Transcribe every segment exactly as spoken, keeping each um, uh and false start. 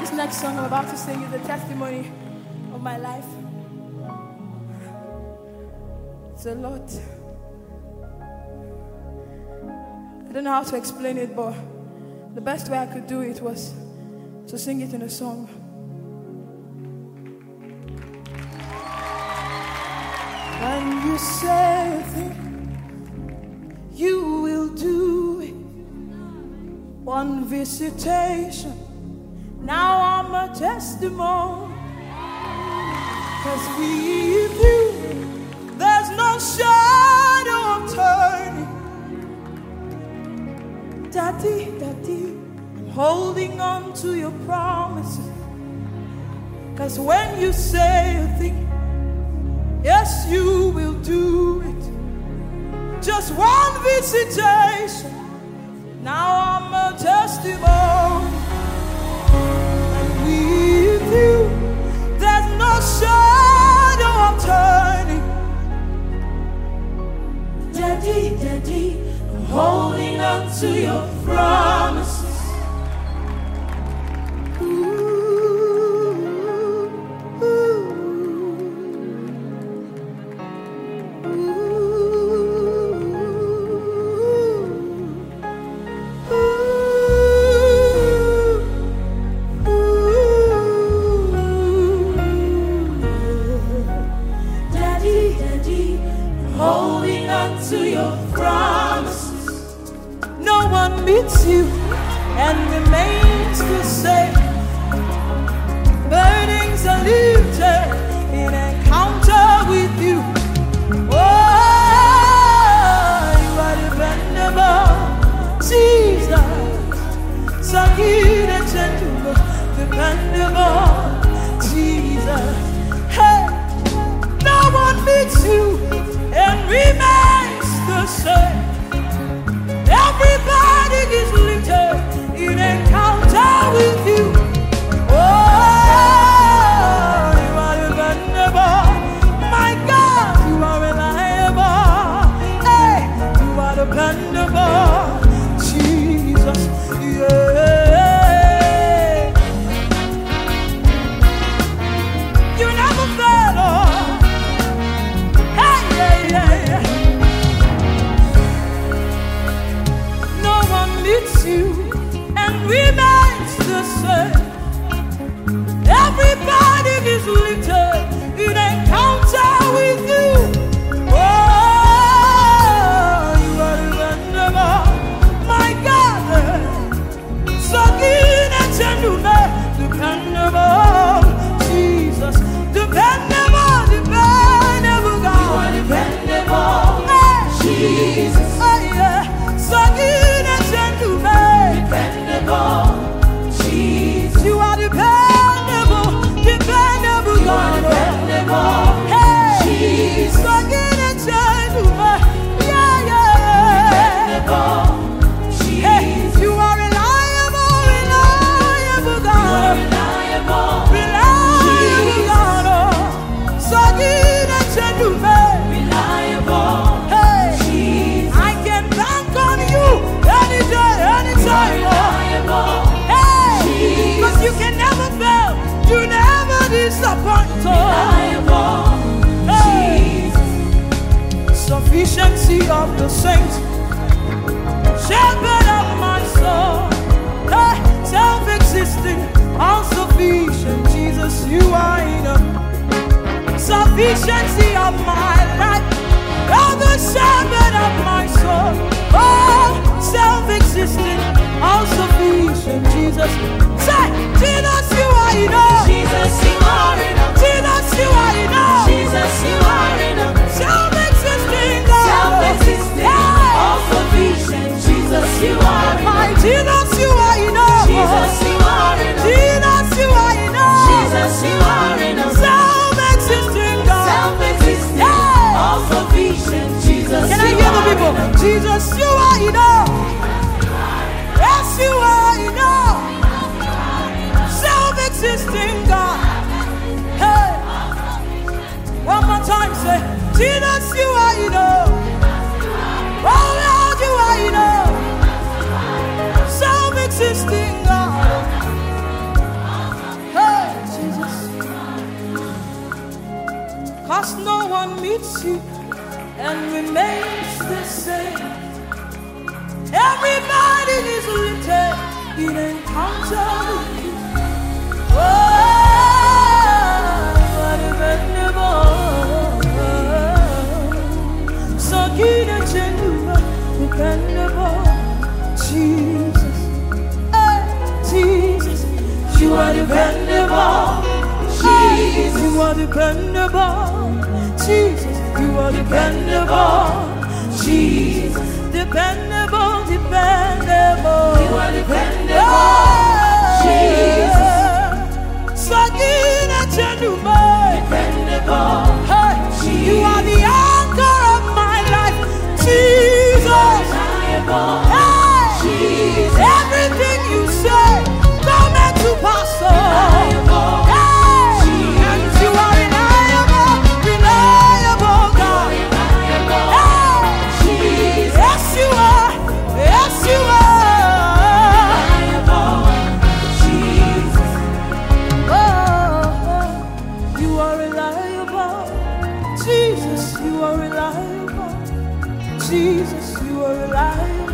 This next song I'm about to sing is the testimony of my life. It's a lot. I don't know how to explain it, but the best way I could do it was to sing it in a song. When you say a thing, you will do it. One visitation, now I'm a testimony. 'Cause with you, there's no shadow of turning. Daddy, Daddy, I'm holding on to your promises. 'Cause when you say a thing, yes, you will do it. Just one visitation, now I'm a testimony. And with you, there's no shadow of turning. Daddy, Daddy, I'm holding on to your promises. Meets you and remains the same. Burdens are lifted in encounter with you. Oh, you are dependable, Jesus. So good and gentle, dependable, Jesus. Hey, no one meets you and remains the same. Everybody is lifted in encounter with you. Oh, you are dependable. My God, you are reliable. Hey, you are dependable. Jesus, yeah. You never fail. Hey, yeah, yeah, yeah. Meets you and remains the same. Everybody is lifted in encounter with you. Oh, you are dependable, my God. So good and gentle, dependable, Jesus, dependable, dependable God. You are dependable, hey. Jesus. Oh yeah, so good and dependable, Jesus. You are dependable, dependable, you are dependable, hey, Jesus. So good and gentle, yeah, yeah, dependable, Jesus. Hey, you are reliable, reliable God. You are reliable, reliable God. Oh. So good and gentle, reliable, hey, Jesus. I can bank on you any day, anytime. Hey, because you can never fail, you never disappoint. Hey, sufficiency of the saints, shepherd of my soul. Hey, self-existing, all sufficient, Jesus, you are enough. Sufficiency of my life, you're the shepherd of my soul. Oh, self-existing, all sufficient, Jesus. Say, Jesus, you are enough. Jesus, you are enough. Jesus, you are enough. Jesus, you are enough. Self-existing, God. Self-existing, yeah. All sufficient, Jesus, you are enough. My Jesus, you are enough. Jesus, you are enough. Jesus, you are enough. Jesus, you are enough. Self-existing, God. Self-existing, yeah. All sufficient, Jesus. Can I hear the people? Enough. Jesus, you are enough. Yes, you are enough. Self-existing God. Hey, one more time, say, Jesus, you are enough. Oh Lord, you are enough. Self-existing God. meets you and remains the same. Everybody is lifted in encounter with you. Oh, dependable. So good and genuine, dependable. Jesus, hey, Jesus, you are dependable. Jesus, you are dependable. Jesus, you are dependable. Jesus, dependable, dependable. You are dependable. Jesus, so good and genuine, dependable. Hey, you are the anchor of my life. Jesus, Reliable. hey, Jesus, everything you say, don't meant to pass on. reliable. Hey, and you are reliable, reliable God. Reliable. Hey, Jesus, yes you are, yes you are. reliable. Jesus, Oh, you are reliable. Jesus, you are reliable. Jesus, you are reliable.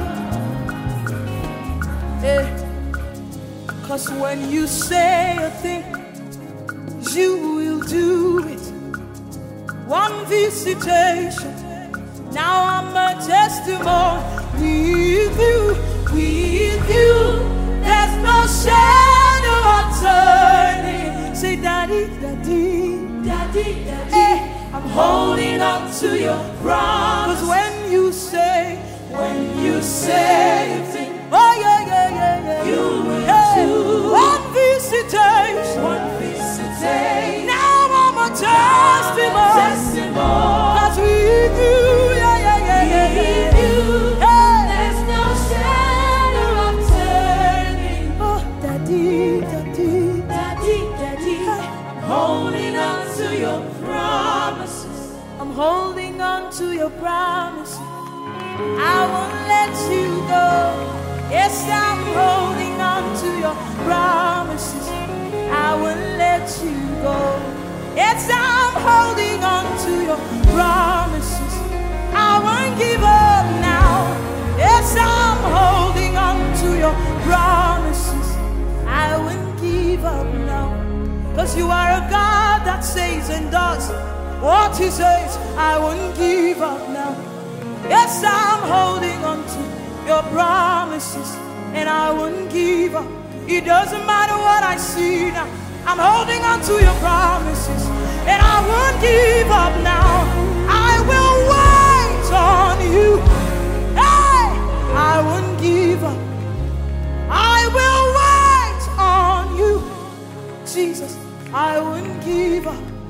Eh, 'cause when you say a thing, you will do it. One visitation, now I'm a testimony. With you, with you, there's no shadow of turning. Say, Daddy, Daddy, Daddy, Daddy, eh, I'm holding on to your promise. 'cause when you say, When you say a thing, oh yeah, yeah, yeah, yeah, you will hey, do. one visitation, One visitation, now I'm a testimony. testimony. 'Cause with you, yeah, yeah, yeah, yeah, With yeah. you, Hey. there's no shadow of turning. Oh, Daddy, Daddy, Daddy, Daddy, I'm holding on to your promises. I'm holding on to your promise. I won't let you go. Yes, I'm holding on to your promises. I won't let you go. Yes, I'm holding on to your promises. I won't give up now. Yes, I'm holding on to your promises. I won't give up now. 'Cause you are a God that says and does what he says. I won't give up now. Yes, I'm holding on to your promises, and I won't give up. It doesn't matter what I see now. I'm holding on to your promises, and I won't give up now. I will wait on you. Hey, I won't give up. I will wait on you, Jesus. I won't give up.